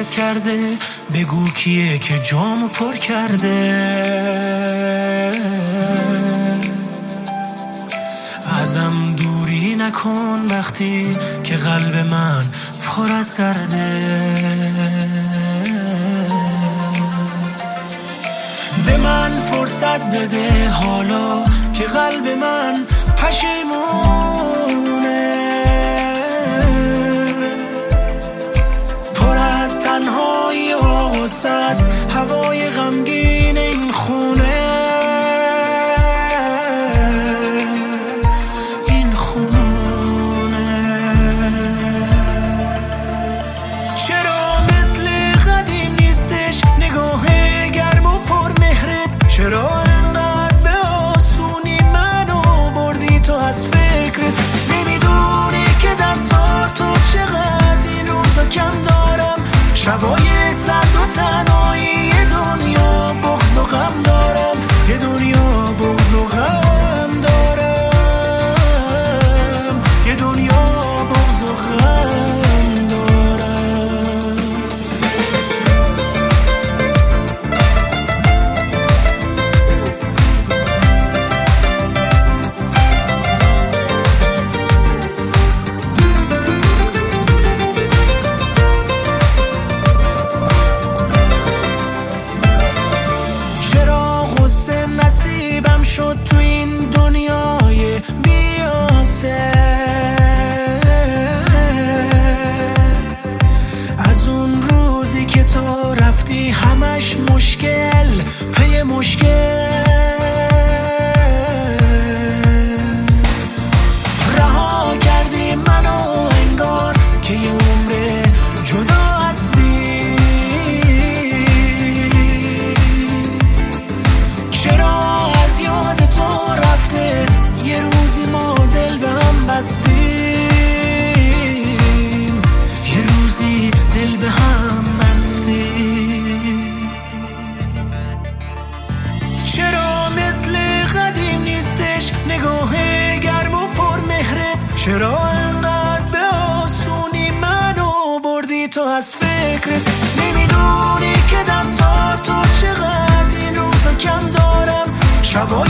دلت کرده، بگو کیه که جامو پر کرده. ازم دوری نکن وقتی که قلب من پر از درده. به من فرصت بده حالا که قلب من پشیمونه، پر از تنهایی و غصه است هوای غمگین این خونه. این خونه چرا مثل قدیم نیستش نگاه گرم و پر مهرت؟ چرا انقدر به آسونی منو بردی تو از فکرت؟ نمیدونی که دستاتو چقدر این روزا کم دارم، شبای سرد و تنهایی یه دنیا بغض و غم دارم، یه دنیا بغض و غم دارم، یه دنیا بغض و غم دارم. نصیبم شد تو این دنیای بیاسه، از اون روزی که تو رفتی همش مشکل پی مشکل. رها کردی منو انگار که یه عمر جدا هستی. یه روزی ما دل به هم بستیم، یه روزی دل به هم بستیم. چرا مثل قدیم نیستش نگاه گرم و پر مهرت؟ چرا انقدر به آسونی منو بردی تو از فکرت؟ نمیدونی که دستاتو چقدر این روزا کم دارم، شبای